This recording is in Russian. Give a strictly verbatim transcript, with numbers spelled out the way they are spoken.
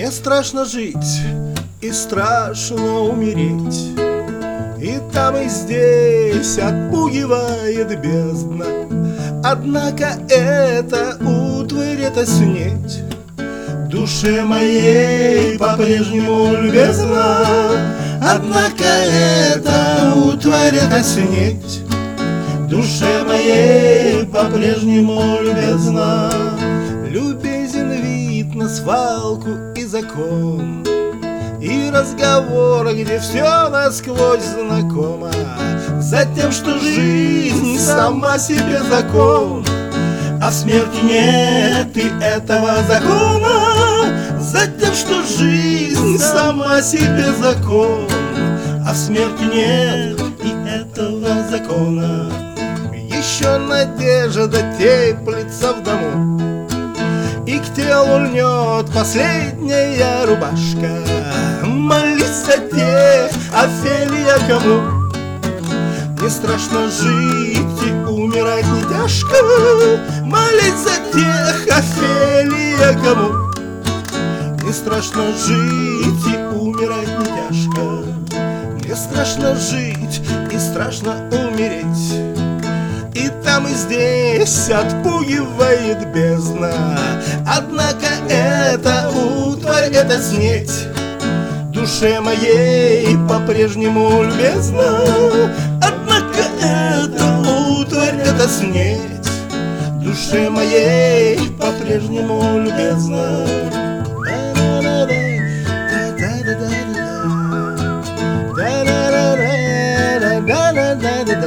Мне страшно жить и страшно умереть, и там, и здесь отпугивает бездна. Однако это утварь, это снеть душе моей по-прежнему любезна. Однако это утварь, это снеть душе моей по-прежнему любезна. Любезен вид на свалку и закон, и разговор, где все насквозь знакомо. Затем, что жизнь сама себе закон, а в смерти нет и этого закона. Затем, что жизнь сама себе закон, а в смерти нет и этого закона. Еще надежда теплится в дому, и к телу льнет последняя рубашка. Молись за тех, Офелия, кому не страшно жить и умирать не тяжко. Молись за тех, Офелия, кому не страшно жить и умирать не тяжко. Мне страшно жить и страшно умереть, и там, и здесь отпугивает бездна. Однако это утварь, это снеть душе моей по-прежнему любезна. Однако это утварь, это снеть душе моей по-прежнему любезна. Da da da da da da da da da da da da da.